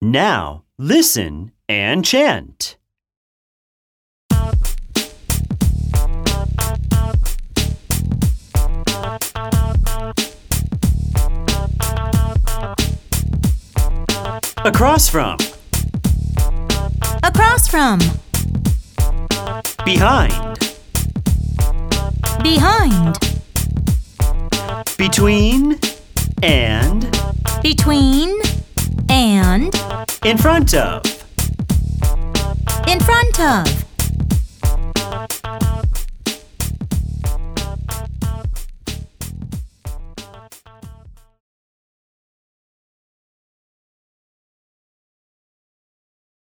Now, listen and chant. Across from. Across from. Behind. Behind. Between. And. Between. And. In front of. In front of.